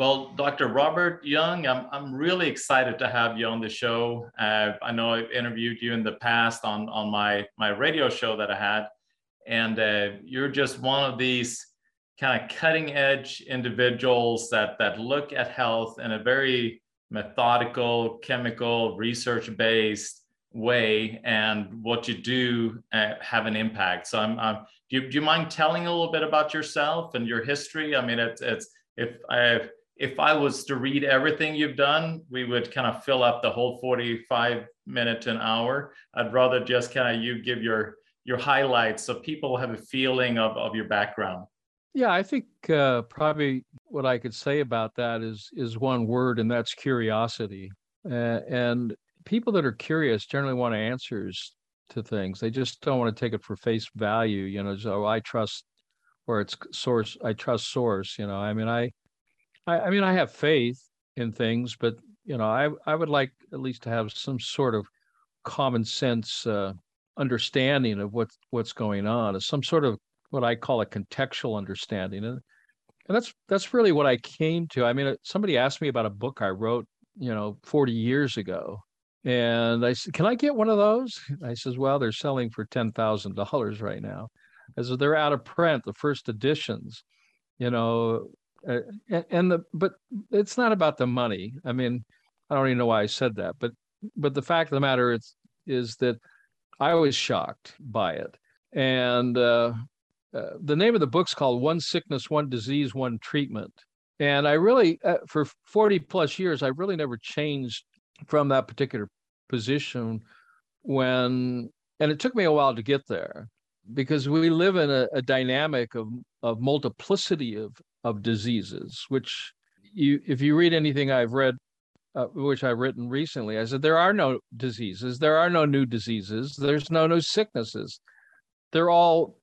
Well, Dr. Robert Young, I'm really excited to have you on the show. I know I've interviewed you in the past on my radio show that I had, and you're just one of these kind of cutting edge individuals that look at health in a very methodical, chemical, research based way, and what you do have an impact. So do you mind telling a little bit about yourself and your history? I mean, it's if I was to read everything you've done, we would kind of fill up the whole 45 minute to an hour. I'd rather just kind of you give your highlights so people have a feeling of your background. Yeah, I think probably what I could say about that is one word, and that's curiosity. And people that are curious generally want answers to things. They just don't want to take it for face value. So I trust where it's source. I trust source. I have faith in things, but I would like at least to have some sort of common sense understanding of what's going on, some sort of what I call a contextual understanding, and that's really what I came to. I mean, somebody asked me about a book I wrote, 40 years ago, and I said, "Can I get one of those?" I says, "Well, they're selling for $10,000 right now." I said, "They're out of print, the first editions." You know, but it's not about the money. I mean, I don't even know why I said that, but the fact of the matter is that I was shocked by it. And the name of the book's called One Sickness, One Disease, One Treatment. And I really, for 40 plus years, I really never changed from that particular position and it took me a while to get there, because we live in a dynamic of multiplicity of diseases, which if you read anything I've read, which I've written recently, I said, there are no diseases. There are no new diseases. There's no new sicknesses. They're all,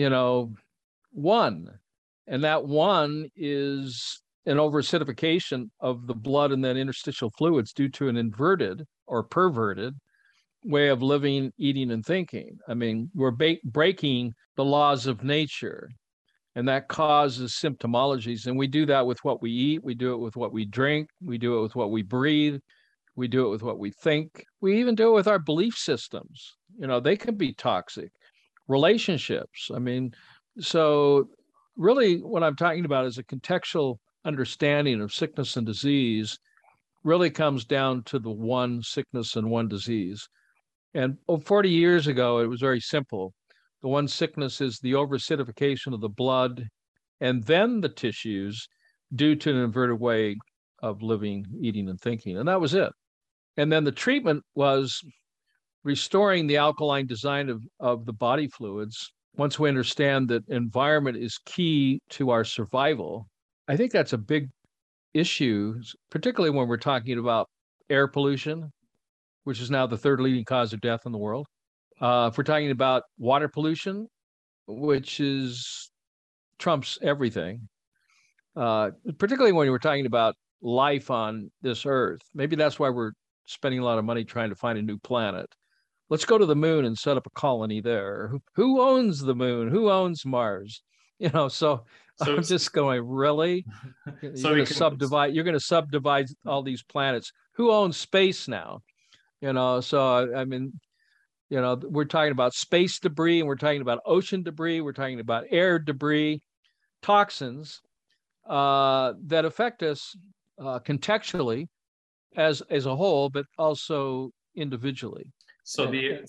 one. And that one is an overacidification of the blood and then interstitial fluids due to an inverted or perverted way of living, eating, and thinking. I mean, we're breaking the laws of nature, and that causes symptomologies. And we do that with what we eat. We do it with what we drink. We do it with what we breathe. We do it with what we think. We even do it with our belief systems. They can be toxic. Relationships. I mean, so really what I'm talking about is a contextual understanding of sickness and disease really comes down to the one sickness and one disease. And 40 years ago, it was very simple. The one sickness is the overacidification of the blood and then the tissues due to an inverted way of living, eating, and thinking. And that was it. And then the treatment was restoring the alkaline design of the body fluids. Once we understand that environment is key to our survival, I think that's a big issue, particularly when we're talking about air pollution, which is now the third leading cause of death in the world. If we're talking about water pollution, which trumps everything, particularly when we're talking about life on this earth. Maybe that's why we're spending a lot of money trying to find a new planet. Let's go to the moon and set up a colony there. Who owns the moon? Who owns Mars? So I'm just going, really? You're going to subdivide all these planets. Who owns space now? So I mean, we're talking about space debris, and we're talking about ocean debris. We're talking about air debris, toxins that affect us contextually as a whole, but also individually. So the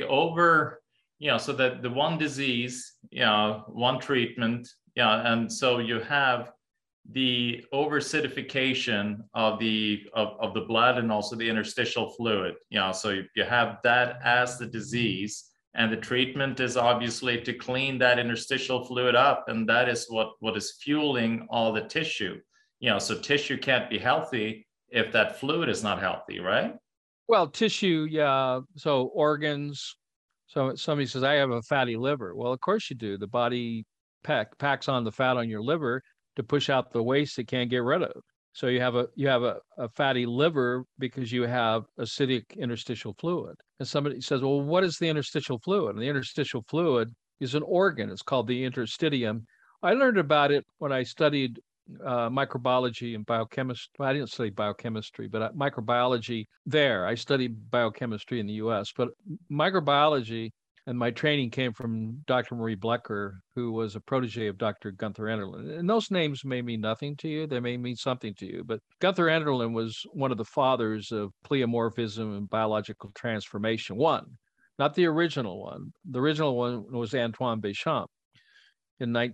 one disease, one treatment, and so you have the overacidification of the blood and also the interstitial fluid. So you have that as the disease, and the treatment is obviously to clean that interstitial fluid up, and that is what is fueling all the tissue. So tissue can't be healthy if that fluid is not healthy, right? Well, tissue, yeah. So organs. So somebody says, I have a fatty liver. Well, of course you do. The body packs on the fat on your liver to push out the waste it can't get rid of. So you have a fatty liver because you have acidic interstitial fluid. And somebody says, well, what is the interstitial fluid? And the interstitial fluid is an organ. It's called the interstitium. I learned about it when I studied microbiology and biochemistry. I didn't study biochemistry, but microbiology there. I studied biochemistry in the US, but microbiology and my training came from Dr. Marie Blecker, who was a protege of Dr. Gunther Enderlin. And those names may mean nothing to you. They may mean something to you. But Gunther Enderlin was one of the fathers of pleomorphism and biological transformation. One, not the original one. The original one was Antoine Béchamp in the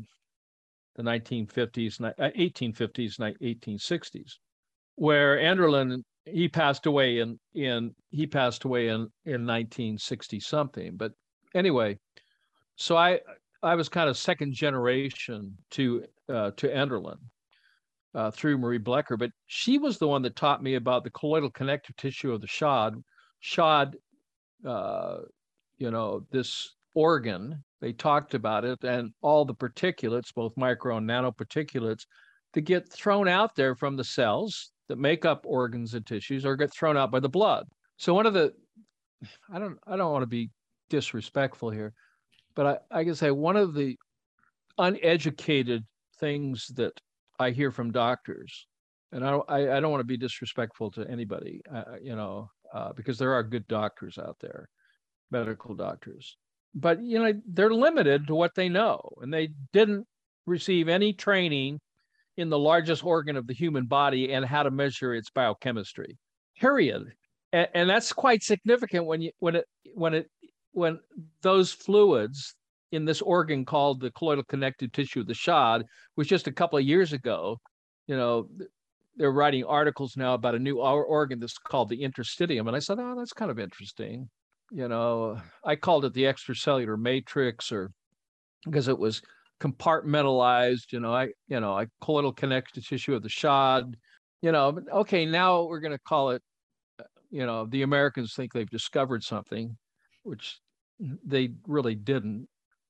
1950s, 1850s, 1860s, where Enderlin he passed away in 1960 something. But anyway, so I was kind of second generation to Enderlin through Marie Blecker, but she was the one that taught me about the colloidal connective tissue of the shod. Shod, this organ. They talked about it and all the particulates, both micro and nanoparticulates, that get thrown out there from the cells that make up organs and tissues or get thrown out by the blood. So one of the, I don't want to be disrespectful here, but I can say one of the uneducated things that I hear from doctors, and I don't want to be disrespectful to anybody, because there are good doctors out there, medical doctors, but they're limited to what they know, and they didn't receive any training in the largest organ of the human body and how to measure its biochemistry, period. And that's quite significant when those fluids in this organ called the colloidal connective tissue of the shod, which just a couple of years ago, they're writing articles now about a new organ that's called the interstitium. And I said, oh, that's kind of interesting. I called it the extracellular matrix, or because it was compartmentalized, I colloidal connective tissue of the shod, okay, now we're going to call it, the Americans think they've discovered something, which they really didn't.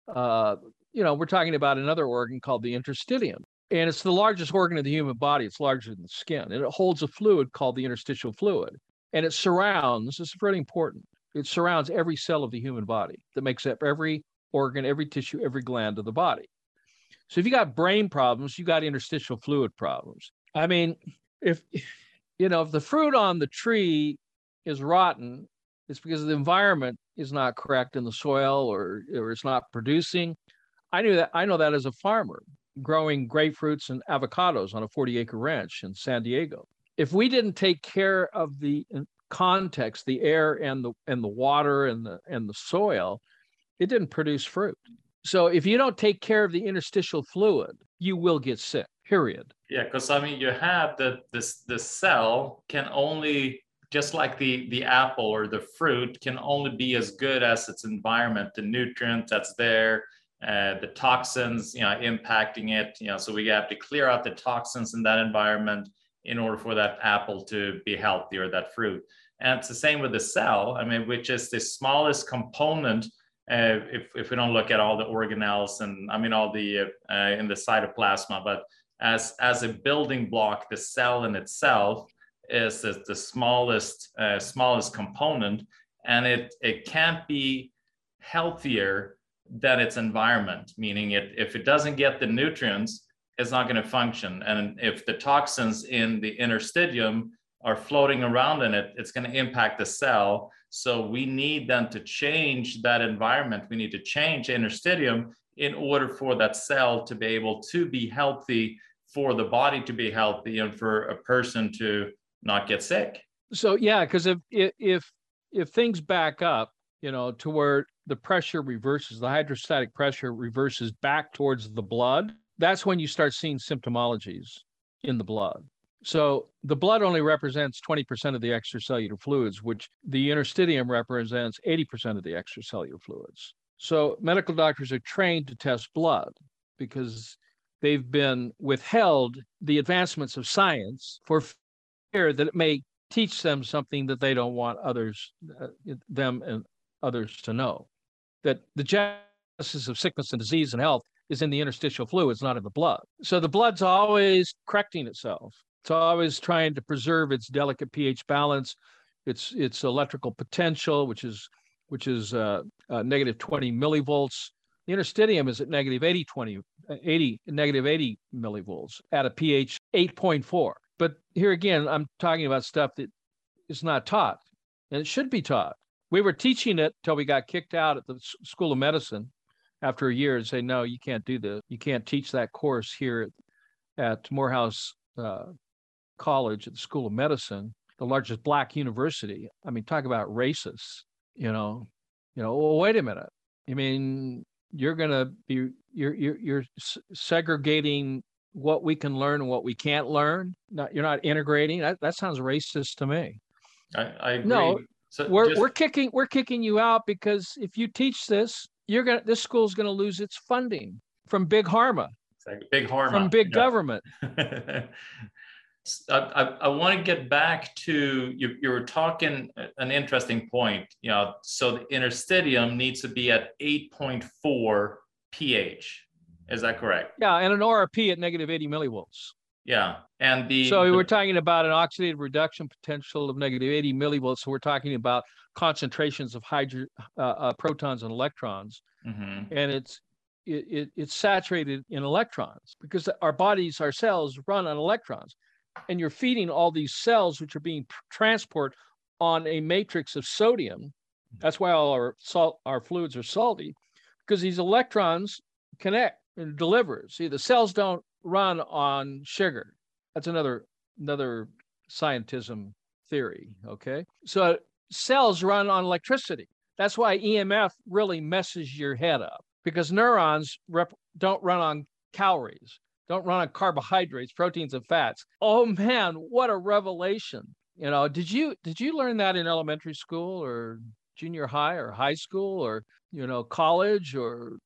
We're talking about another organ called the interstitium, and it's the largest organ of the human body. It's larger than the skin, and it holds a fluid called the interstitial fluid, and it surrounds, this is really important, it surrounds every cell of the human body that makes up every organ, every tissue, every gland of the body. So if you got brain problems, you got interstitial fluid problems. I mean, if the fruit on the tree is rotten, it's because the environment is not correct in the soil, or it's not producing. I know that as a farmer growing grapefruits and avocados on a 40-acre ranch in San Diego. If we didn't take care of the context, the air and the water and the soil, it didn't produce fruit. So if you don't take care of the interstitial fluid, you will get sick, period. Yeah, because you have the cell can only, just like the apple or the fruit, can only be as good as its environment, the nutrient that's there, the toxins, impacting it. So we have to clear out the toxins in that environment in order for that apple to be healthy, or that fruit. And it's the same with the cell, which is the smallest component. If we don't look at all the organelles and all the in the cytoplasma, but as a building block, the cell in itself is the smallest component, and it can't be healthier than its environment. Meaning, if it doesn't get the nutrients, it's not going to function. And if the toxins in the interstitium are floating around in it, it's going to impact the cell. So we need then to change that environment. We need to change interstitium in order for that cell to be able to be healthy, for the body to be healthy, and for a person to not get sick. So yeah, because if things back up, to where the pressure reverses, the hydrostatic pressure reverses back towards the blood, that's when you start seeing symptomologies in the blood. So the blood only represents 20% of the extracellular fluids, which the interstitium represents 80% of the extracellular fluids. So medical doctors are trained to test blood because they've been withheld the advancements of science for fear that it may teach them something that they don't want them and others to know. That the genesis of sickness and disease and health is in the interstitial fluids, not in the blood. So the blood's always correcting itself. It's always trying to preserve its delicate pH balance, its electrical potential, which is negative 20 millivolts, The interstitium is at negative 80 millivolts at a pH 8.4. But here again, I'm talking about stuff that is not taught, and it should be taught. We were teaching it till we got kicked out at the School of Medicine after a year and say, no, you can't do this. You can't teach that course here at Morehouse College at the School of Medicine, the largest Black university. I mean, talk about racist, well, wait a minute. I mean, you're segregating what we can learn and what we can't learn. You're not integrating. That sounds racist to me. I agree. No, so we're kicking you out because if you teach this, this school's gonna lose its funding from Big Pharma. Exactly. Big Pharma. From big government. I want to get back to you were talking an interesting point. So the interstitium needs to be at 8.4 pH. Is that correct? Yeah, and an ORP at negative 80 millivolts. Yeah, and we're talking about an oxidative reduction potential of negative 80 millivolts. So we're talking about concentrations of protons and electrons, and it's saturated in electrons because our cells run on electrons, and you're feeding all these cells which are being transported on a matrix of sodium. That's why all our fluids are salty, because these electrons connect and deliver. See, the cells don't run on sugar. That's another scientism theory, okay? So cells run on electricity. That's why EMF really messes your head up, because neurons don't run on calories, don't run on carbohydrates, proteins, and fats. Oh man, what a revelation. Did you learn that in elementary school or junior high or high school or, college or,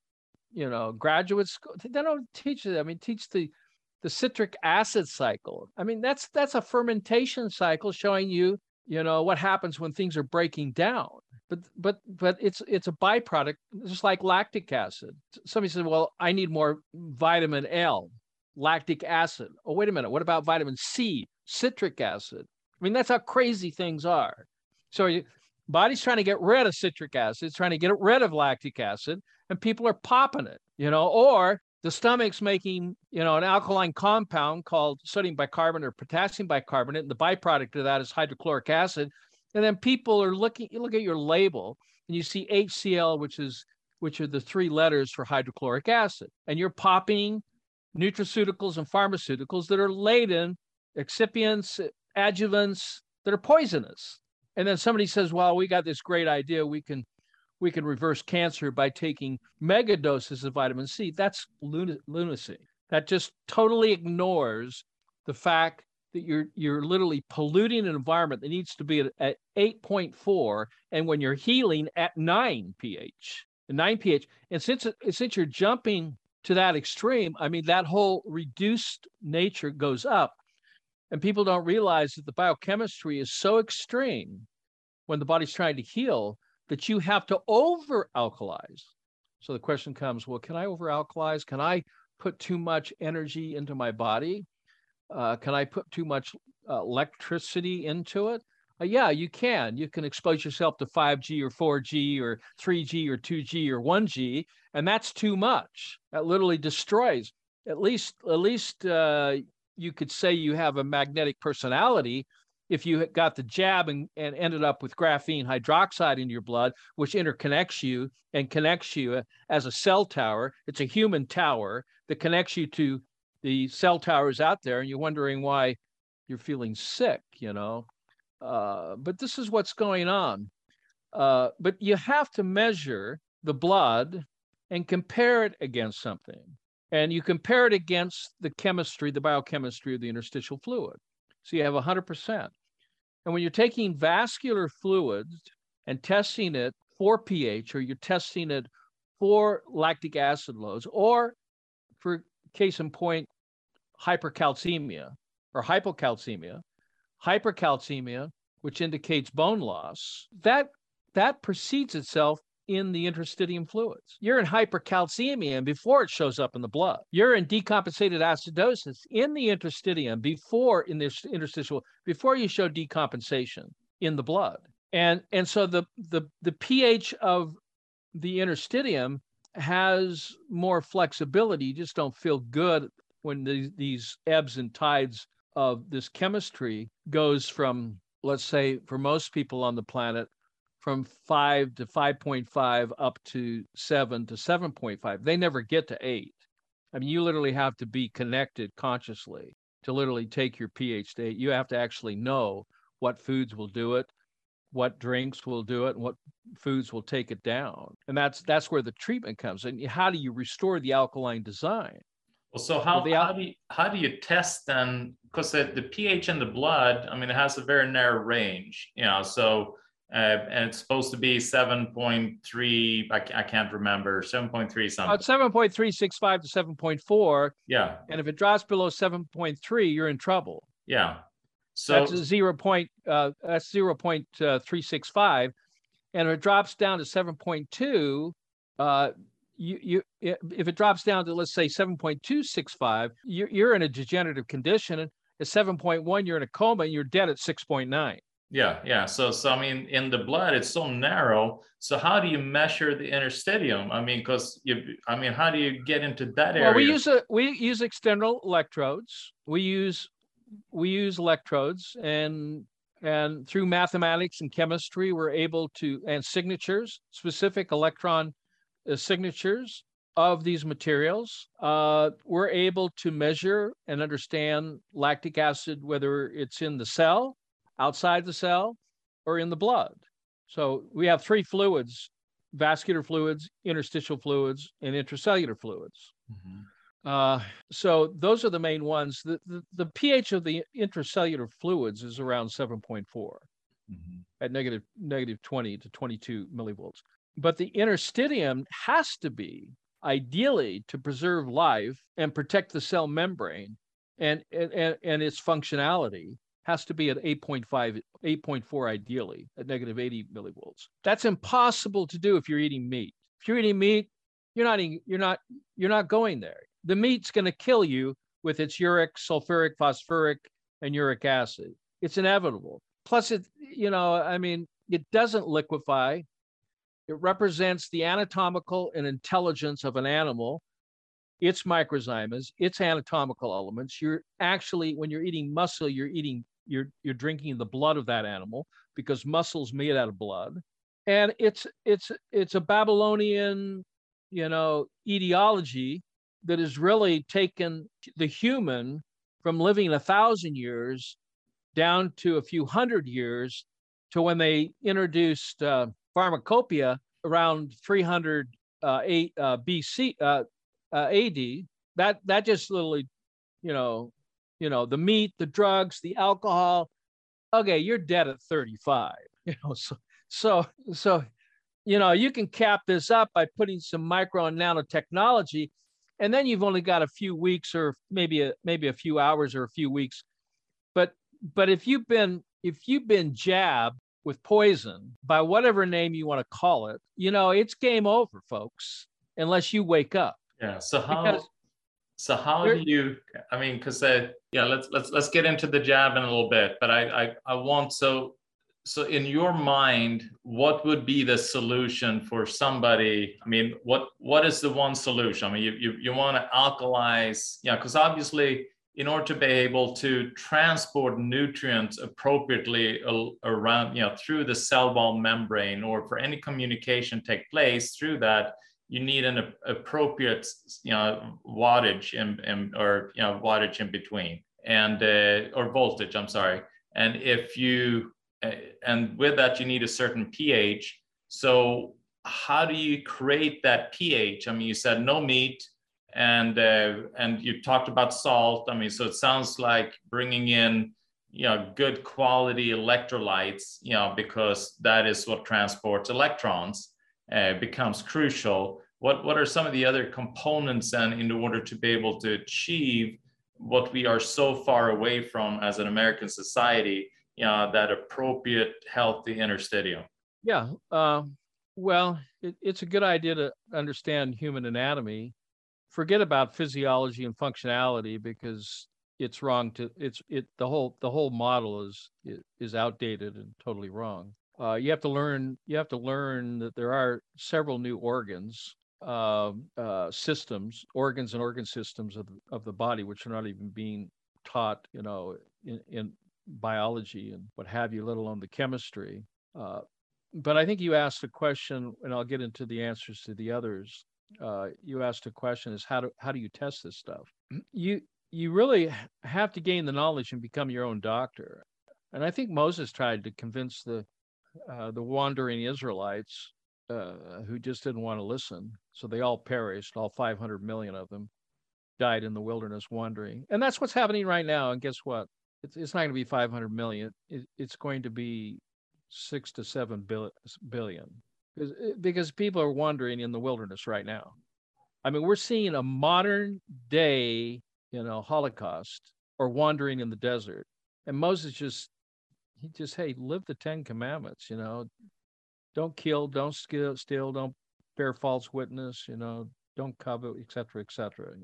graduate school? They don't teach it. I mean, teach the citric acid cycle. I mean, that's a fermentation cycle showing you, what happens when things are breaking down. But it's a byproduct, just like lactic acid. Somebody said, well, I need more vitamin L, lactic acid. Oh, wait a minute. What about vitamin C, citric acid? I mean, that's how crazy things are. So body's trying to get rid of citric acid, it's trying to get rid of lactic acid, and people are popping it, or the stomach's making, an alkaline compound called sodium bicarbonate or potassium bicarbonate, and the byproduct of that is hydrochloric acid. And then people are you look at your label and you see HCl, which are the three letters for hydrochloric acid. And you're popping nutraceuticals and pharmaceuticals that are laden, excipients, adjuvants that are poisonous. And then somebody says, well, we got this great idea. We can reverse cancer by taking mega doses of vitamin C. That's lunacy. That just totally ignores the fact that you're literally polluting an environment that needs to be at 8.4, and when you're healing at 9 pH. And since you're jumping to that extreme, I mean, that whole reduced nature goes up. And people don't realize that the biochemistry is so extreme when the body's trying to heal that you have to over-alkalize. So the question comes, well, can I over-alkalize? Can I put too much energy into my body? Can I put too much electricity into it? Yeah, you can. You can expose yourself to 5G or 4G or 3G or 2G or 1G, and that's too much. That literally destroys. At least you could say you have a magnetic personality if you got the jab and ended up with graphene hydroxide in your blood, which interconnects you and connects you as a cell tower. It's a human tower that connects you to the cell towers out there, and you're wondering why you're feeling sick, but this is what's going on. But you have to measure the blood and compare it against something. And you compare it against the chemistry, the biochemistry of the interstitial fluid. So you have 100%. And when you're taking vascular fluids and testing it for pH, or you're testing it for lactic acid loads, or for case in point, hypercalcemia or hypocalcemia, which indicates bone loss, that precedes itself in the interstitium fluids. You're in hypercalcemia before it shows up in the blood. You're in decompensated acidosis in the interstitium before you show decompensation in the blood. And so the pH of the interstitium has more flexibility. You just don't feel good when these ebbs and tides of this chemistry goes from, let's say, for most people on the planet, from 5 to 5.5 up to 7 to 7.5. They never get to 8. I mean, you literally have to be connected consciously to literally take your pH to 8. You have to actually know what foods will do it, what drinks will do it, and what foods will take it down. And that's where the treatment comes. And how do you restore the alkaline design? Well, so how do you test then? Because the pH in the blood, I mean, it has a very narrow range, you know. So and it's supposed to be 7.3. I can't remember, 7.3 something. It's 7.365 to 7.4. Yeah. And if it drops below 7.3, you're in trouble. Yeah. So that's 0.365, and if it drops down to 7.2, if it drops down to, let's say, 7.265, you're in a degenerative condition. And at 7.1, you're in a coma, and you're dead at 6.9. Yeah. So I mean, in the blood, it's so narrow. So how do you measure the interstitium? I mean, how do you get into that area? Well, we use external electrodes. We use electrodes, and through mathematics and chemistry, we're able to, and signatures, specific electron signatures of these materials, we're able to measure and understand lactic acid, whether it's in the cell, outside the cell, or in the blood. So we have 3 fluids: vascular fluids, interstitial fluids, and intracellular fluids. Mm-hmm. So those are the main ones. The pH of the intracellular fluids is around 7.4 mm-hmm. at negative 20 to 22 millivolts. But the interstitium has to be, ideally, to preserve life and protect the cell membrane, and its functionality has to be at 8.4 ideally, at negative 80 millivolts. That's impossible to do if you're eating meat. If you're eating meat, you're not going there. The meat's going to kill you with its uric, sulfuric, phosphoric, and uric acid. It's inevitable. Plus, it doesn't liquefy. It represents the anatomical and intelligence of an animal, its microzymas, its anatomical elements. You're actually, when you're eating muscle, you're drinking the blood of that animal, because muscle's made out of blood. And it's a Babylonian, etiology that has really taken the human from living 1,000 years down to a few hundred years, to when they introduced pharmacopoeia around 300 BC AD. That just literally, the meat, the drugs, the alcohol. Okay, you're dead at 35. So you can cap this up by putting some micro and nanotechnology, and then you've only got a few weeks, or maybe a few hours or a few weeks. But if you've been jabbed with poison, by whatever name you want to call it, it's game over, folks, unless you wake up. Yeah. So how do you? I mean, because let's get into the jab in a little bit. But I want so in your mind, what would be the solution for somebody? I mean, what is the one solution? I mean, you want to alkalize, because obviously, in order to be able to transport nutrients appropriately around, through the cell wall membrane, or for any communication take place through that, you need an appropriate, wattage or wattage in between, and or voltage. I'm sorry. And and with that, you need a certain pH. So how do you create that pH? I mean, you said no meat, and you talked about salt. I mean, so it sounds like bringing in, good quality electrolytes, because that is what transports electrons, becomes crucial. What are some of the other components then, in order to be able to achieve what we are so far away from as an American society, that appropriate healthy interstitium? Yeah. Well, it's a good idea to understand human anatomy. Forget about physiology and functionality, because it's wrong the whole model is outdated and totally wrong. You have to learn that there are several new organs. systems, organs and organ systems of the body, which are not even being taught, in biology and what have you, let alone the chemistry. But I think you asked a question, and I'll get into the answers to the others. You asked a question: is how do you test this stuff? You really have to gain the knowledge and become your own doctor. And I think Moses tried to convince the wandering Israelites who just didn't want to listen. So they all perished. All 500 million of them died in the wilderness wandering. And that's what's happening right now. And guess what? It's not going to be 500 million. It's going to be 6 to 7 billion, because people are wandering in the wilderness right now. I mean, we're seeing a modern day, Holocaust, or wandering in the desert. And Moses hey, live the 10 commandments, don't kill, don't steal, don't bear false witness, don't covet, et cetera,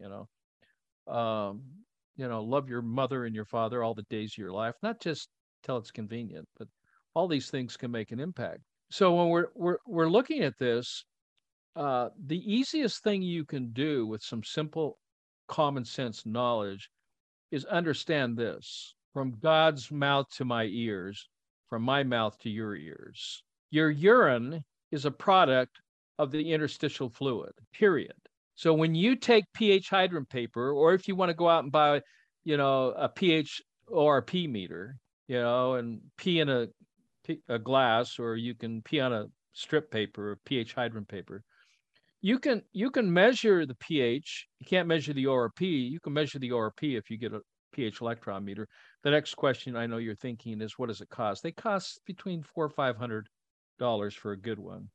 love your mother and your father all the days of your life, not just till it's convenient, but all these things can make an impact. So when we're looking at this, the easiest thing you can do with some simple common sense knowledge is understand this: from God's mouth to my ears, from my mouth to your ears. Your urine is a product of the interstitial fluid, period. So when you take pH hydrant paper, or if you want to go out and buy, a pH ORP meter, and pee in a glass, or you can pee on a strip paper or pH hydrant paper, you can measure the pH. You can't measure the ORP. You can measure the ORP if you get a pH electron meter. The next question I know you're thinking is, what does it cost? They cost between $400 or $500 for a good one.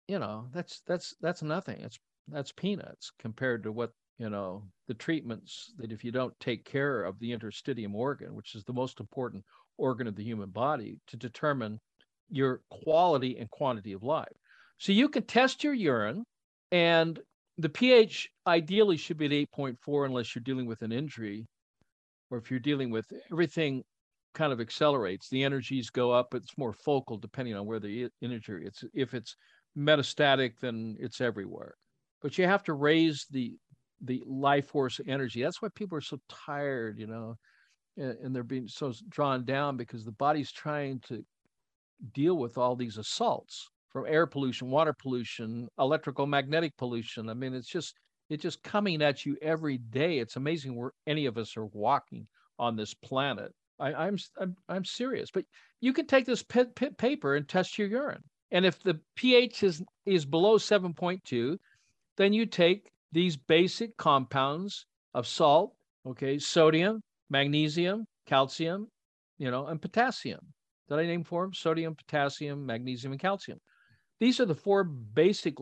That's nothing. That's peanuts compared to what, the treatments that, if you don't take care of the interstitium organ, which is the most important organ of the human body, to determine your quality and quantity of life. So you can test your urine, and the pH ideally should be at 8.4 unless you're dealing with an injury, or if you're dealing with everything kind of accelerates. The energies go up. It's more focal depending on where the injury. If it's metastatic, then it's everywhere. But you have to raise the life force energy. That's why people are so tired, and they're being so drawn down, because the body's trying to deal with all these assaults from air pollution, water pollution, electrical magnetic pollution. I mean, it's just coming at you every day. It's amazing where any of us are walking on this planet. I'm serious. But you can take this paper and test your urine, and if the pH is below 7.2, then you take these basic compounds of salt, sodium, magnesium, calcium, and potassium. Did I name four of them? Sodium, potassium, magnesium, and calcium. These are the four basic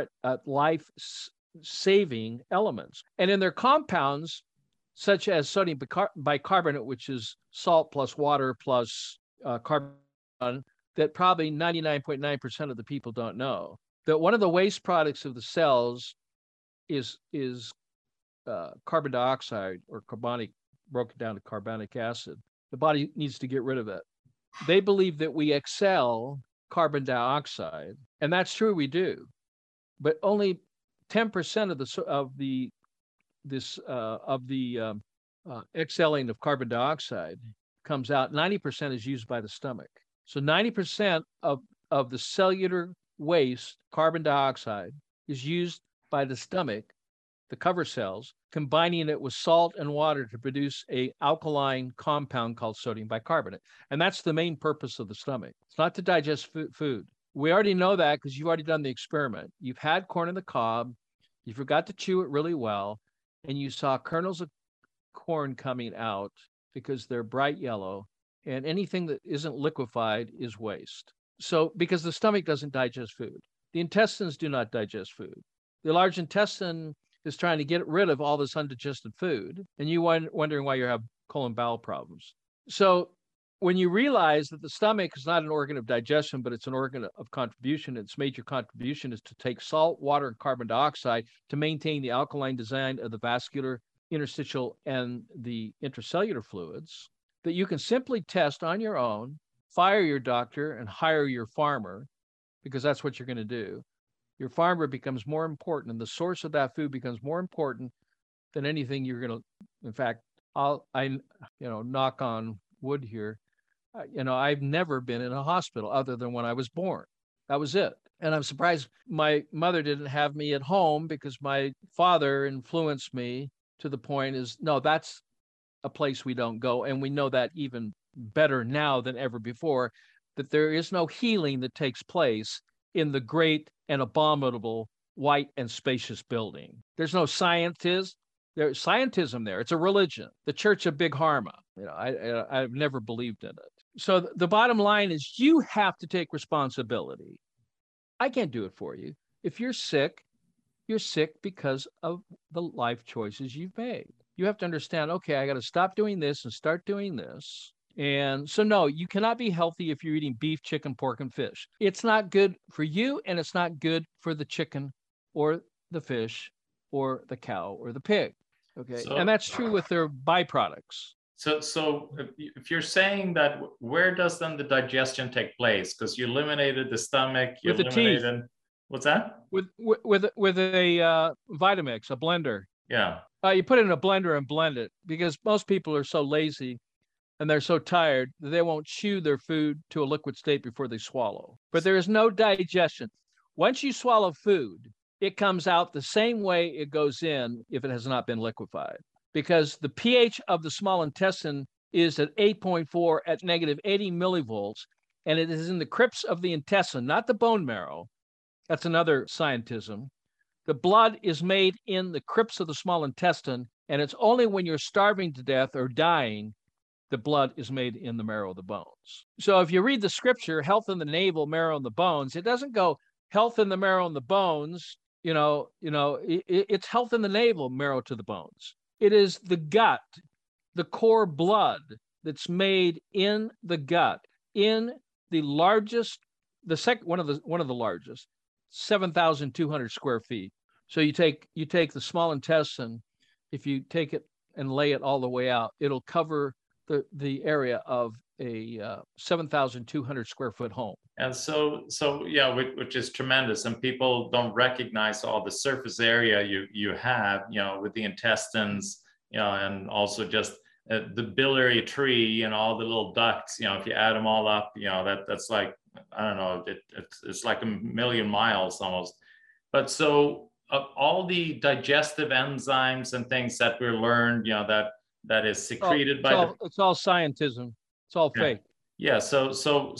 life-saving elements. And in their compounds, such as sodium bicarbonate, which is salt plus water plus carbon, that probably 99.9% of the people don't know, that one of the waste products of the cells is carbon dioxide, or broken down to carbonic acid. The body needs to get rid of it. They believe that we exhale carbon dioxide, and that's true, we do, but only 10% of the exhaling of carbon dioxide comes out. 90% is used by the stomach. So 90% of the cellular waste, carbon dioxide, is used by the stomach, the cover cells, combining it with salt and water to produce a alkaline compound called sodium bicarbonate. And that's the main purpose of the stomach. It's not to digest food. We already know that because you've already done the experiment. You've had corn on the cob, you forgot to chew it really well, and you saw kernels of corn coming out because they're bright yellow, and anything that isn't liquefied is waste. So, because the stomach doesn't digest food, the intestines do not digest food. The large intestine is trying to get rid of all this undigested food, and you wondering why you have colon bowel problems. So when you realize that the stomach is not an organ of digestion, but it's an organ of contribution, its major contribution is to take salt, water, and carbon dioxide to maintain the alkaline design of the vascular, interstitial, and the intracellular fluids, that you can simply test on your own, fire your doctor, and hire your farmer, because that's what you're going to do. Your farmer becomes more important, and the source of that food becomes more important than anything you're going to. In fact, knock on wood here. I've never been in a hospital other than when I was born. That was it. And I'm surprised my mother didn't have me at home, because my father influenced me to the point is, no, that's a place we don't go. And we know that even better now than ever before, that there is no healing that takes place in the great and abominable white and spacious building. There's no scientism there. It's a religion, the Church of Big Pharma. I've never believed in it. So the bottom line is, you have to take responsibility. I can't do it for you. If you're sick because of the life choices you've made. You have to understand, okay, I got to stop doing this and start doing this. And so, no, you cannot be healthy if you're eating beef, chicken, pork, and fish. It's not good for you, and it's not good for the chicken or the fish or the cow or the pig. Okay. And that's true with their byproducts. So if you're saying that, where does then the digestion take place? Because you eliminated the stomach, you eliminated, what's that? With a Vitamix, a blender. Yeah. You put it in a blender and blend it, because most people are so lazy and they're so tired that they won't chew their food to a liquid state before they swallow. But there is no digestion. Once you swallow food, it comes out the same way it goes in if it has not been liquefied, because the pH of the small intestine is at 8.4 at negative 80 millivolts, and it is in the crypts of the intestine, not the bone marrow. That's another scientism. The blood is made in the crypts of the small intestine, and it's only when you're starving to death or dying the blood is made in the marrow of the bones. So if you read the scripture, health in the navel, marrow in the bones, it doesn't go health in the marrow in the bones. It's health in the navel, marrow to the bones. It is the gut, the core blood that's made in the gut, in the largest, one of the largest, 7,200 square feet. So you take the small intestine, if you take it and lay it all the way out, it'll cover the area of a 7,200 square foot home. And so yeah, which is tremendous. And people don't recognize all the surface area you have, with the intestines, and also just the biliary tree and all the little ducts. If you add them all up, that's like, I don't know, it's like a million miles almost. But so all the digestive enzymes and things that we learned, that is secreted it's all scientism. It's all fake. Yeah. So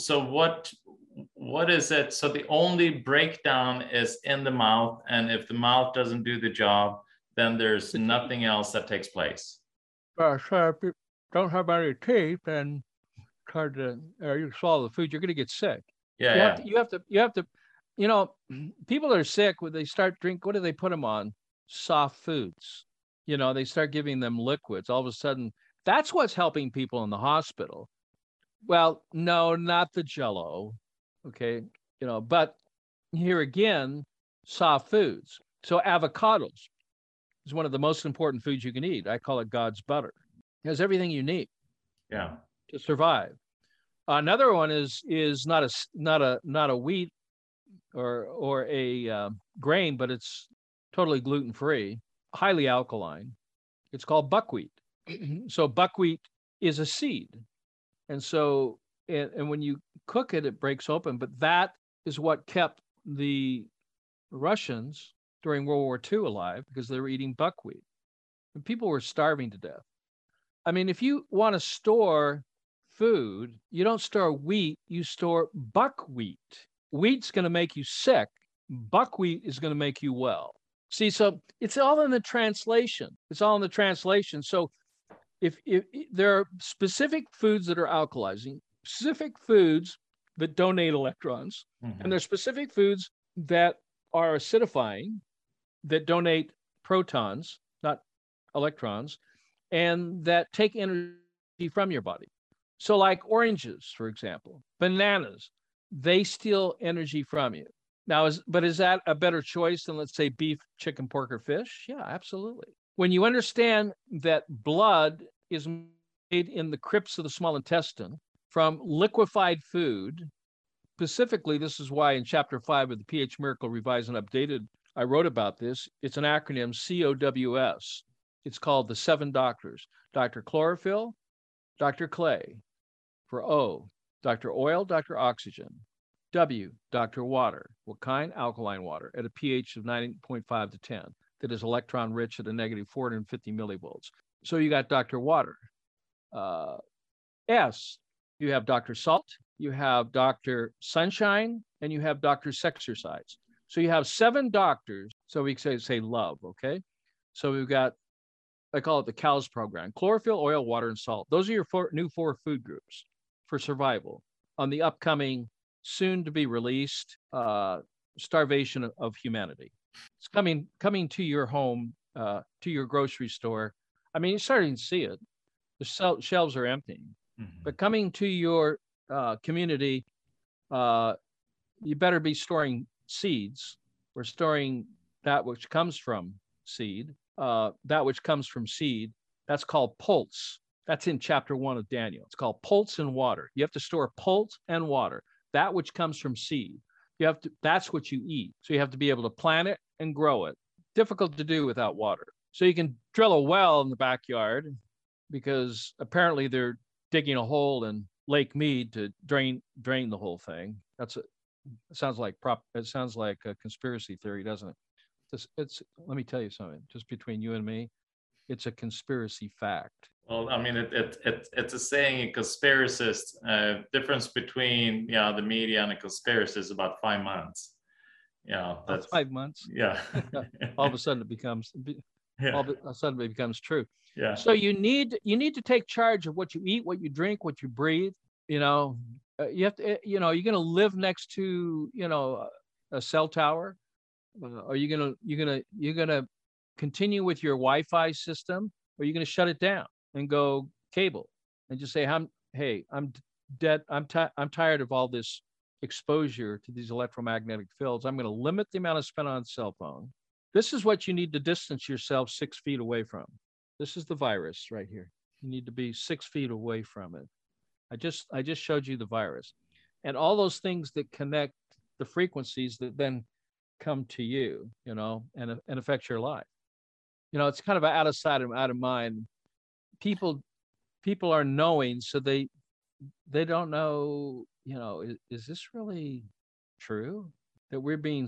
what is it? So the only breakdown is in the mouth, and if the mouth doesn't do the job, then there's nothing else that takes place. So if you don't have any teeth and try to you swallow the food, you're going to get sick. Yeah. You have to. People are sick when they start drink. What do they put them on? Soft foods. They start giving them liquids. All of a sudden, that's what's helping people in the hospital. Well, no, not the Jell-O. Okay. But here again, soft foods. So avocados is one of the most important foods you can eat. I call it God's butter. It has everything you need. Yeah. To survive. Another one is not a wheat or a grain, but it's totally gluten-free, highly alkaline. It's called buckwheat. So buckwheat is a seed. And so, and when you cook it, it breaks open. But that is what kept the Russians during World War II alive, because they were eating buckwheat. And people were starving to death. I mean, if you want to store food, you don't store wheat, you store buckwheat. Wheat's going to make you sick. Buckwheat is going to make you well. See, so it's all in the translation. It's all in the translation. So if there are specific foods that are alkalizing, specific foods that donate electrons, and there's specific foods that are acidifying, that donate protons, not electrons, and that take energy from your body. So like oranges, for example, bananas, they steal energy from you. Now, is that a better choice than, let's say, beef, chicken, pork, or fish? Yeah, absolutely. When you understand that blood is made in the crypts of the small intestine from liquefied food, specifically, this is why in chapter 5 of the pH Miracle Revised and Updated, I wrote about this. It's an acronym, COWS. It's called the 7 doctors: Dr. Chlorophyll, Dr. Clay. For O, Dr. Oil, Dr. Oxygen. W, Dr. Water. What kind? Alkaline water at a pH of 9.5 to 10 that is electron rich at a negative 450 millivolts. So you got Dr. Water. S, you have Dr. Salt, you have Dr. Sunshine, and you have Dr. Sexercise. So you have 7 doctors. So we say love, okay? So we've got, I call it the COWS program: chlorophyll, oil, water, and salt. Those are your new 4 food groups for survival on the upcoming, soon to be released starvation of humanity. It's coming to your home, to your grocery store. I mean, you're starting to see it. The shelves are emptying, but coming to your community, you better be storing seeds, or storing that which comes from seed. That which comes from seed, that's called pulse. That's in chapter 1 of Daniel. It's called pulse and water. You have to store pulse and water, that which comes from seed. That's what you eat. So you have to be able to plant it and grow it. Difficult to do without water. So you can drill a well in the backyard, because apparently they're digging a hole in Lake Mead to drain the whole thing. It sounds like a conspiracy theory, doesn't it? Let me tell you something, just between you and me, it's a conspiracy fact. Well, I mean, it's a saying, a conspiracist. Difference between the media and a conspiracist is about 5 months. That's 5 months. Yeah. All of a sudden it becomes. Yeah. All of a sudden it becomes true. Yeah. So you need to take charge of what you eat, what you drink, what you breathe. You have to. You're going to live next to a cell tower. Are you gonna continue with your Wi-Fi system, or are you gonna shut it down and go cable and just say, I'm dead. I'm tired of all this exposure to these electromagnetic fields. I'm going to limit the amount I spend on cell phone. This is what you need to distance yourself 6 feet away from. This is the virus right here. You need to be 6 feet away from it. I just showed you the virus, and all those things that connect the frequencies that then come to you, and affect your life. It's kind of out of sight and out of mind. People are knowing, so they don't know, is this really true that we're being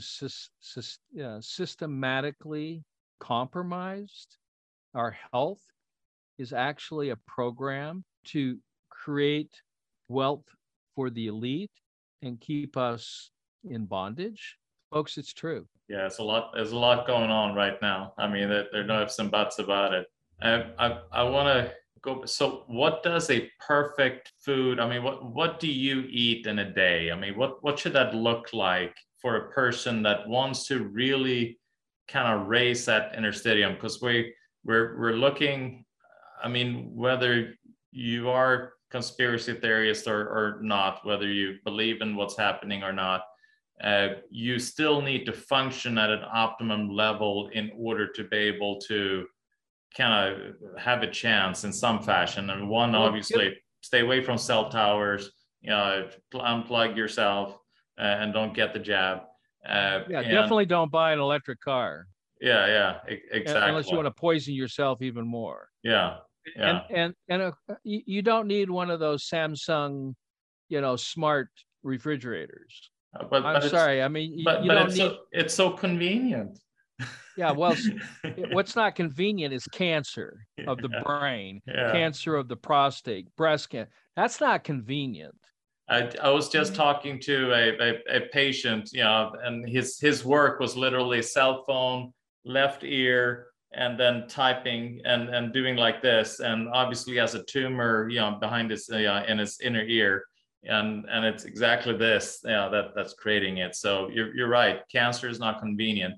systematically compromised? Our health is actually a program to create wealth for the elite and keep us in bondage. Folks, it's true. Yeah, there's a lot going on right now. I mean, there are no ifs and buts about it. I want to go. So what does a perfect food, I mean, what do you eat in a day? I mean, what should that look like for a person that wants to really kind of raise that interstitium? Because we're looking, I mean, whether you are conspiracy theorist or not, whether you believe in what's happening or not, you still need to function at an optimum level in order to be able to kind of have a chance in some fashion. And one, obviously, stay away from cell towers, unplug yourself, and don't get the jab. Definitely don't buy an electric car. Yeah, exactly. Unless you want to poison yourself even more. Yeah. And you don't need one of those Samsung, smart refrigerators. But I'm sorry. I mean, it's so convenient. Yeah, well, what's not convenient is cancer of the brain, cancer of the prostate, breast cancer. That's not convenient. I was just talking to a patient, and his work was literally cell phone, left ear, and then typing and doing like this, and obviously has a tumor, behind his in his inner ear. And it's exactly this that's creating it. So you're right. Cancer is not convenient.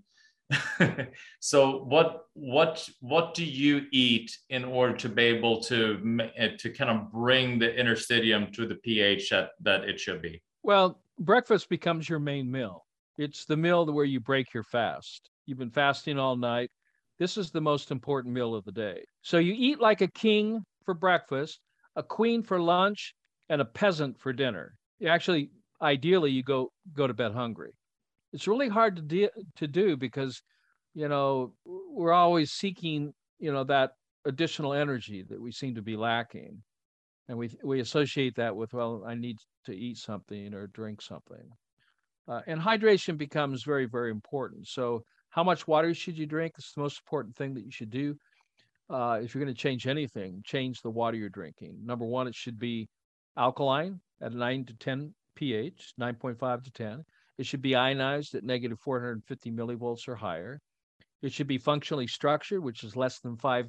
So what do you eat in order to be able to kind of bring the interstitium to the pH that it should be? Well, breakfast becomes your main meal. It's the meal where you break your fast. You've been fasting all night. This is the most important meal of the day. So you eat like a king for breakfast, a queen for lunch, and a peasant for dinner. Actually, ideally you go to bed hungry. It's really hard to do because, we're always seeking, that additional energy that we seem to be lacking. And we associate that with, well, I need to eat something or drink something. And hydration becomes very, very important. So how much water should you drink? It's the most important thing that you should do. If you're going to change anything, change the water you're drinking. Number one, it should be alkaline at 9 to 10 pH, 9.5 to 10. It should be ionized at negative 450 millivolts or higher. It should be functionally structured, which is less than 5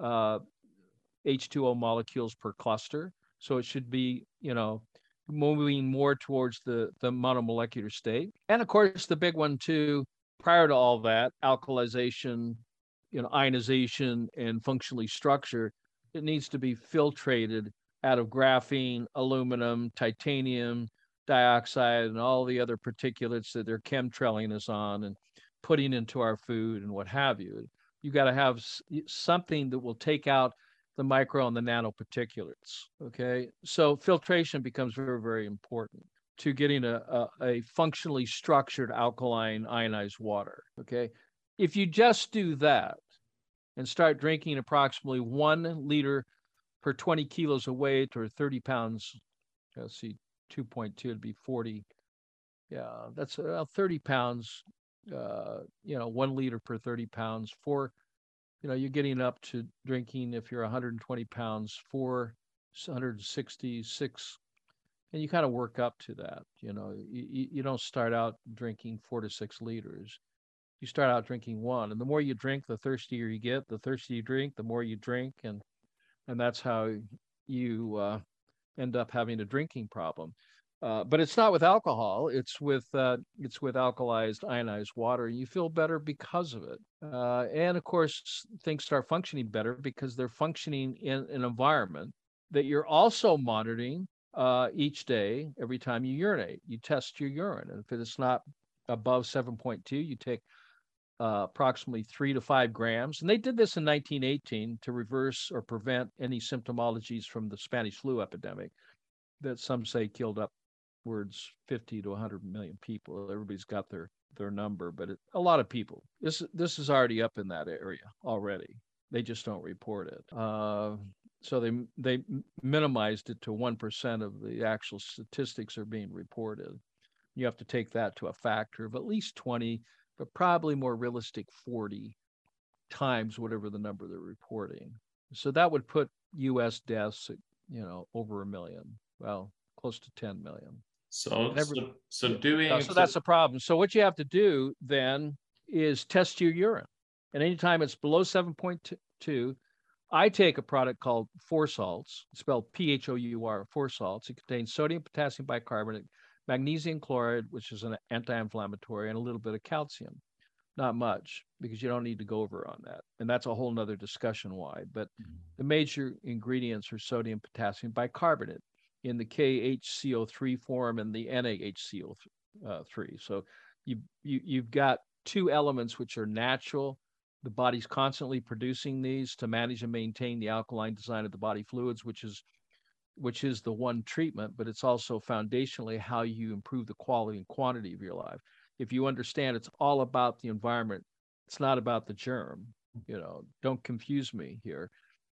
H2O molecules per cluster. So it should be, moving more towards the monomolecular state. And of course, the big one too, prior to all that, alkalization, ionization, and functionally structured, it needs to be filtrated out of graphene, aluminum, titanium dioxide, and all the other particulates that they're chemtrailing us on and putting into our food and what have you. You got to have something that will take out the micro and the nanoparticulates. Okay, so filtration becomes very, very important to getting a functionally structured alkaline ionized water. Okay, if you just do that and start drinking approximately 1 liter per 20 kilos of weight or 30 pounds, let's see, 2.2 would be 40. Yeah, that's about 30 pounds, 1 liter per 30 pounds. You're getting up to drinking, if you're 120 pounds, 466, and you kind of work up to that. You don't start out drinking 4 to 6 liters. You start out drinking 1, and the more you drink, the thirstier you get. The thirstier you drink, the more you drink, and that's how you end up having a drinking problem. But it's not with alcohol. It's with alkalized, ionized water. You feel better because of it. And of course, things start functioning better because they're functioning in an environment that you're also monitoring each day. Every time you urinate, you test your urine. And if it's not above 7.2, you take approximately 3 to 5 grams. And they did this in 1918 to reverse or prevent any symptomologies from the Spanish flu epidemic that some say killed upwards 50 to 100 million people. Everybody's got their number, but a lot of people. This is already up in that area already. They just don't report it. So they minimized it to 1% of the actual statistics are being reported. You have to take that to a factor of at least 20, but probably more realistic 40 times whatever the number they're reporting. So that would put U.S. deaths at, over 1 million. Well, close to 10 million. So that's the problem. So what you have to do then is test your urine. And anytime it's below 7.2, I take a product called Four Salts, spelled PHOUR, Four Salts. It contains sodium, potassium bicarbonate, magnesium chloride, which is an anti-inflammatory, and a little bit of calcium. Not much, because you don't need to go over on that. And that's a whole nother discussion why. But the major ingredients are sodium, potassium bicarbonate in the KHCO3 form and the NaHCO3. So you've got 2 elements which are natural. The body's constantly producing these to manage and maintain the alkaline design of the body fluids, which is the one treatment, but it's also foundationally how you improve the quality and quantity of your life. If you understand it's all about the environment, it's not about the germ, don't confuse me here.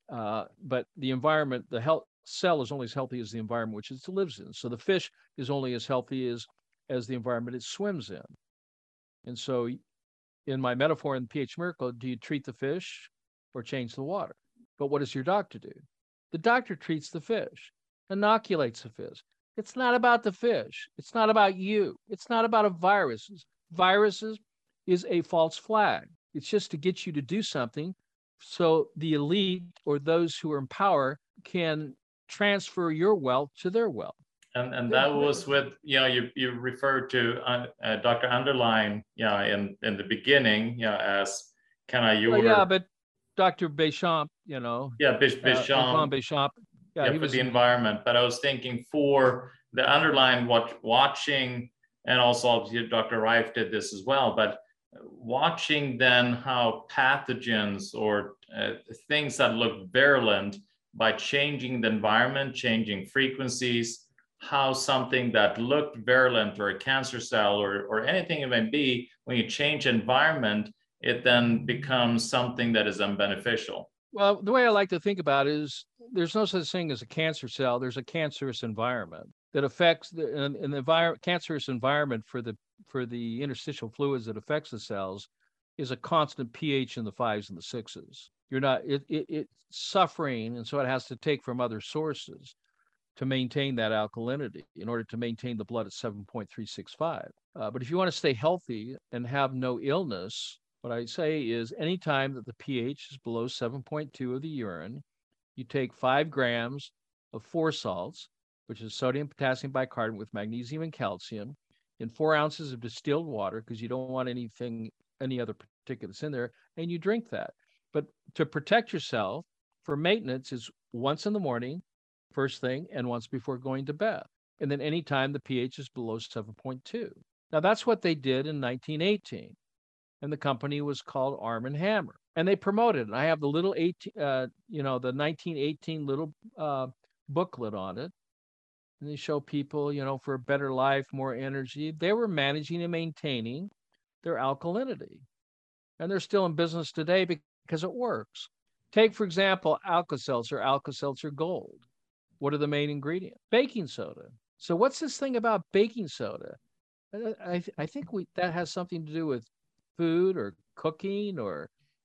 But the environment, the health cell is only as healthy as the environment which it lives in. So the fish is only as healthy as the environment it swims in. And so in my metaphor in pH Miracle, do you treat the fish or change the water? But what does your doctor do? The doctor treats the fish, inoculates the fish. It's not about the fish. It's not about you. It's not about viruses. Viruses is a false flag. It's just to get you to do something so the elite or those who are in power can transfer your wealth to their wealth. And that was with, you referred to Dr. Anderlein, in the beginning, as kind of your... yeah, but Dr. Béchamp, Béchamp. Béchamp. Yeah, he was the environment. But I was thinking for the Anderlein, watching, and also Dr. Reif did this as well, but watching then how pathogens or things that look virulent by changing the environment, changing frequencies, how something that looked virulent or a cancer cell or anything it may be, when you change environment, it then becomes something that is unbeneficial. Well, the way I like to think about it is there's no such thing as a cancer cell. There's a cancerous environment that affects an cancerous environment for the interstitial fluids that affects the cells is a constant pH in the 5s and the 6s. You're not it's suffering, and so it has to take from other sources to maintain that alkalinity in order to maintain the blood at 7.365. But if you want to stay healthy and have no illness, what I say is anytime that the pH is below 7.2 of the urine, you take 5 grams of 4 salts, which is sodium, potassium bicarbonate with magnesium and calcium, in 4 ounces of distilled water, because you don't want any other particulates in there, and you drink that. But to protect yourself for maintenance is once in the morning, first thing, and once before going to bed. And then anytime the pH is below 7.2. Now that's what they did in 1918. And the company was called Arm & Hammer. And they promoted it. I have the little the 1918 little booklet on it. And they show people, for a better life, more energy. They were managing and maintaining their alkalinity. And they're still in business today because it works. Take, for example, Alka-Seltzer Gold. What are the main ingredients? Baking soda. So what's this thing about baking soda? I think that has something to do with food or cooking or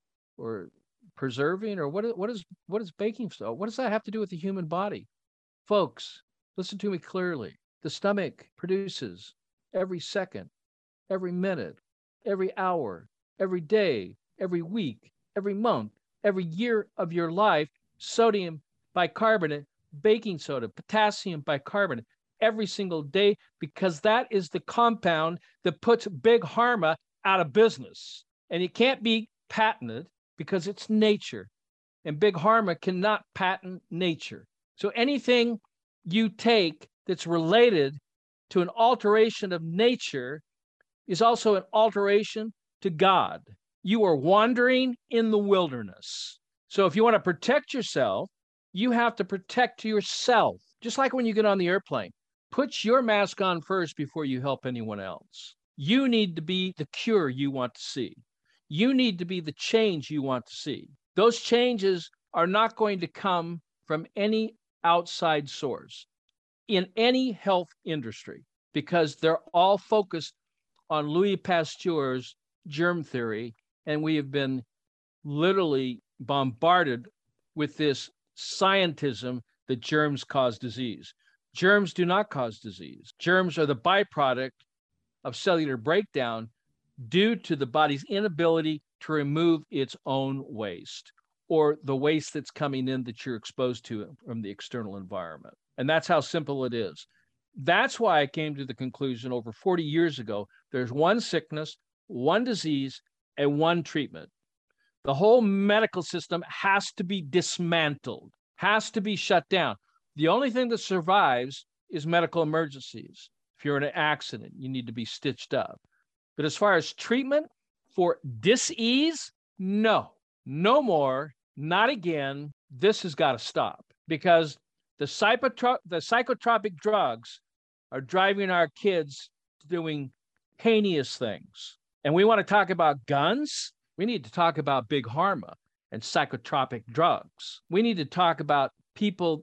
preserving, or what is baking soda? What does that have to do with the human body? Folks, listen to me clearly. The stomach produces every second, every minute, every hour, every day, every week, every month, every year of your life, sodium bicarbonate, baking soda, potassium bicarbonate, every single day, because that is the compound that puts Big Pharma out of business. And it can't be patented because it's nature. And Big Pharma cannot patent nature. So anything you take that's related to an alteration of nature is also an alteration to God. You are wandering in the wilderness. So if you want to protect yourself, you have to protect yourself. Just like when you get on the airplane, put your mask on first before you help anyone else. You need to be the cure you want to see. You need to be the change you want to see. Those changes are not going to come from any outside source in any health industry, because they're all focused on Louis Pasteur's germ theory. And we have been literally bombarded with this scientism that germs cause disease. Germs do not cause disease. Germs are the byproduct of cellular breakdown due to the body's inability to remove its own waste, or the waste that's coming in that you're exposed to from the external environment. And that's how simple it is. That's why I came to the conclusion over 40 years ago, there's one sickness, one disease, and one treatment. The whole medical system has to be dismantled, has to be shut down. The only thing that survives is medical emergencies. If you're in an accident, you need to be stitched up. But as far as treatment for dis-ease, no more, not again. This has got to stop, because the psychotropic drugs are driving our kids to doing heinous things. And we want to talk about guns. We need to talk about Big Pharma and psychotropic drugs. We need to talk about people,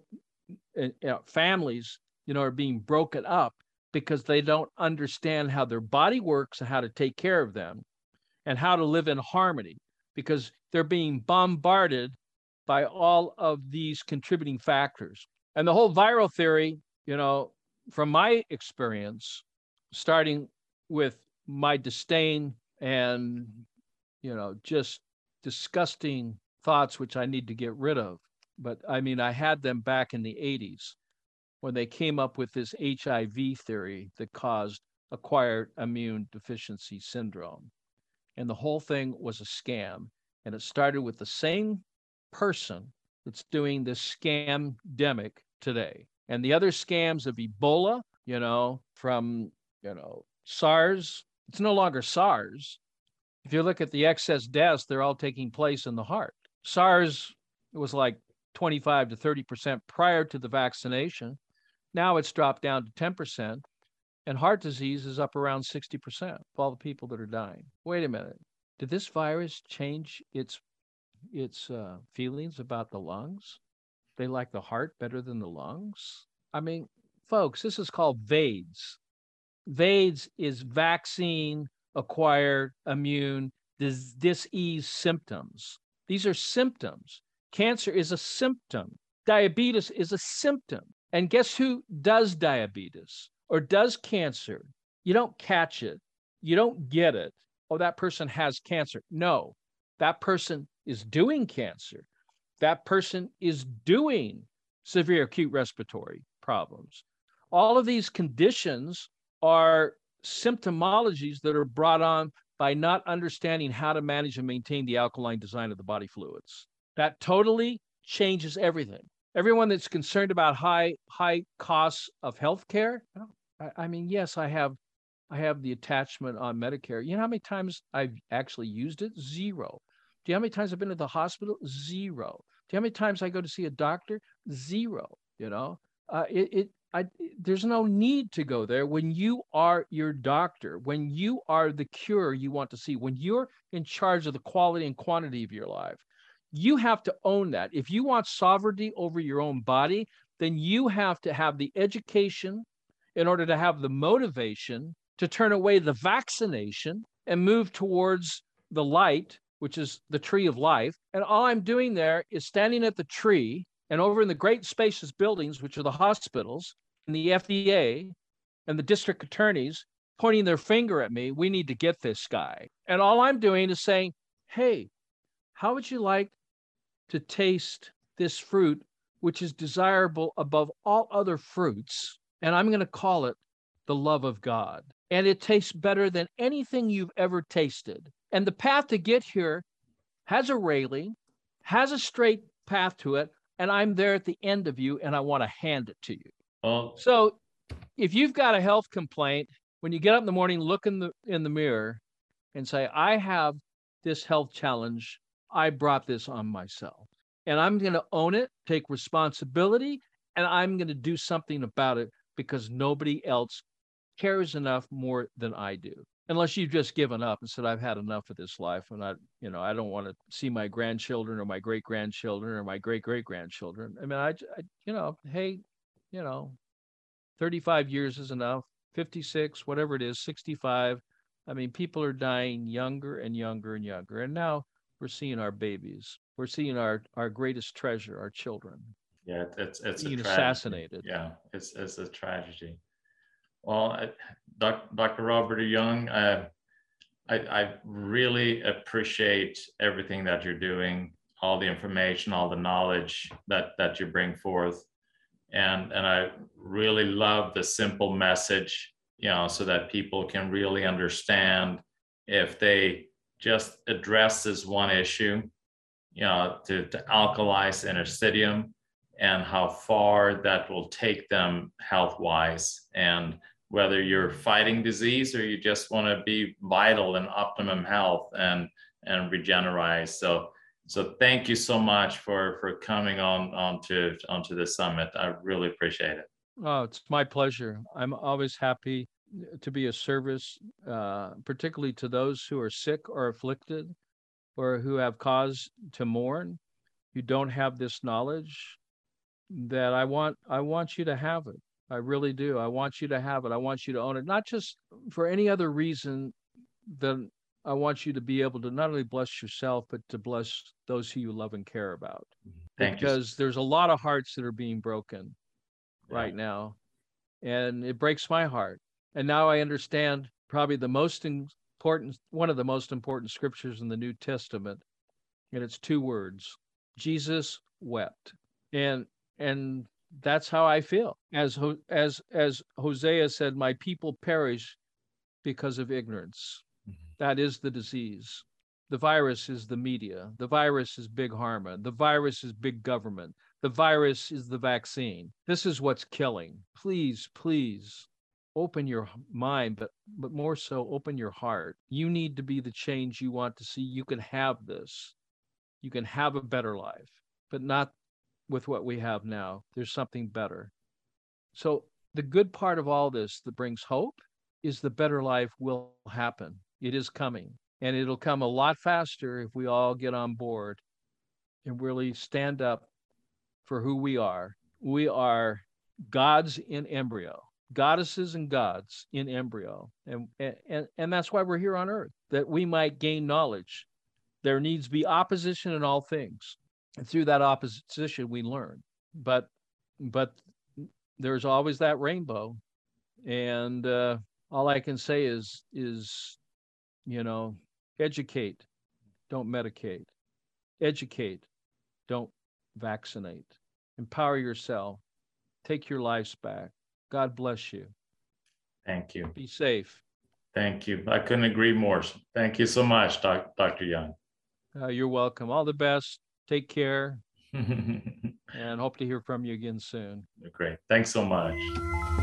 families, are being broken up because they don't understand how their body works and how to take care of them and how to live in harmony, because they're being bombarded by all of these contributing factors. And the whole viral theory, from my experience, starting with my disdain and, just disgusting thoughts, which I need to get rid of. But I had them back in the 80s when they came up with this HIV theory that caused acquired immune deficiency syndrome. And the whole thing was a scam. And it started with the same person that's doing this scamdemic today. And the other scams of Ebola, from, SARS, it's no longer SARS. If you look at the excess deaths, they're all taking place in the heart. SARS was like 25 to 30% prior to the vaccination. Now it's dropped down to 10%, and heart disease is up around 60% of all the people that are dying. Wait a minute. Did this virus change its feelings about the lungs? They like the heart better than the lungs? I mean, folks, this is called VAIDS. VAIDS is vaccine acquired immune disease symptoms. These are symptoms. Cancer is a symptom. Diabetes is a symptom. And guess who does diabetes or does cancer? You don't catch it. You don't get it. Oh, that person has cancer. No, that person is doing cancer. That person is doing severe acute respiratory problems. All of these conditions are symptomologies that are brought on by not understanding how to manage and maintain the alkaline design of the body fluids. That totally changes everything. Everyone that's concerned about high costs of healthcare, I mean, yes, I have the attachment on Medicare. You know how many times I've actually used it? Zero. Do you know how many times I've been to the hospital? Zero. Do you know how many times I go to see a doctor? Zero. You know, there's no need to go there when you are your doctor, when you are the cure you want to see, when you're in charge of the quality and quantity of your life. You have to own that. If you want sovereignty over your own body, then you have to have the education in order to have the motivation to turn away the vaccination and move towards the light, which is the tree of life. And all I'm doing there is standing at the tree and over in the great spacious buildings, which are the hospitals and the FDA and the district attorneys pointing their finger at me, we need to get this guy. And all I'm doing is saying, hey, how would you like to taste this fruit, which is desirable above all other fruits? And I'm going to call it the love of God. And it tastes better than anything you've ever tasted. And the path to get here has a railing, has a straight path to it, and I'm there at the end of you, and I want to hand it to you. Well, so if you've got a health complaint, when you get up in the morning, look in the mirror and say, I have this health challenge. I brought this on myself, and I'm going to own it, take responsibility, and I'm going to do something about it because nobody else cares enough more than I do. Unless you've just given up and said, I've had enough of this life, and I don't want to see my grandchildren or my great-grandchildren or my great-great-grandchildren. I mean, hey, 35 years is enough, 56, whatever it is, 65. I mean, people are dying younger and younger and younger. And now we're seeing our babies. We're seeing our greatest treasure, our children. Yeah, it's being a assassinated. Yeah, it's a tragedy. Well, Dr. Robert Young, I really appreciate everything that you're doing, all the information, all the knowledge that you bring forth. And I really love the simple message, so that people can really understand if they just address this one issue, to alkalize interstitium, and how far that will take them health-wise, and whether you're fighting disease or you just want to be vital and optimum health and regenerate. So thank you so much for coming onto the summit. I really appreciate it. Oh, it's my pleasure. I'm always happy to be of service, particularly to those who are sick or afflicted or who have cause to mourn, who don't have this knowledge. That I want you to have it. I really do. I want you to have it. I want you to own it, not just for any other reason than I want you to be able to not only bless yourself, but to bless those who you love and care about. Thank you. Because there's a lot of hearts that are being broken right now. And it breaks my heart. And now I understand probably one of the most important scriptures in the New Testament. And it's 2 words: Jesus wept. And that's how I feel. As Hosea said, my people perish because of ignorance. That is the disease. The virus is the media. The virus is Big Pharma. The virus is big government. The virus is the vaccine. This is what's killing. Please, please open your mind, but more so open your heart. You need to be the change you want to see. You can have this. You can have a better life, but not with what we have now. There's something better. So the good part of all this that brings hope is the better life will happen. It is coming, and it'll come a lot faster if we all get on board and really stand up for who we are. We are gods in embryo, goddesses and gods in embryo. And that's why we're here on earth, that we might gain knowledge. There needs to be opposition in all things. And through that opposition, we learn. But there's always that rainbow. And all I can say is, educate, don't medicate. Educate, don't vaccinate. Empower yourself. Take your lives back. God bless you. Thank you. Be safe. Thank you. I couldn't agree more. Thank you so much, Dr. Young. You're welcome. All the best. Take care. And hope to hear from you again soon. Great. Thanks so much.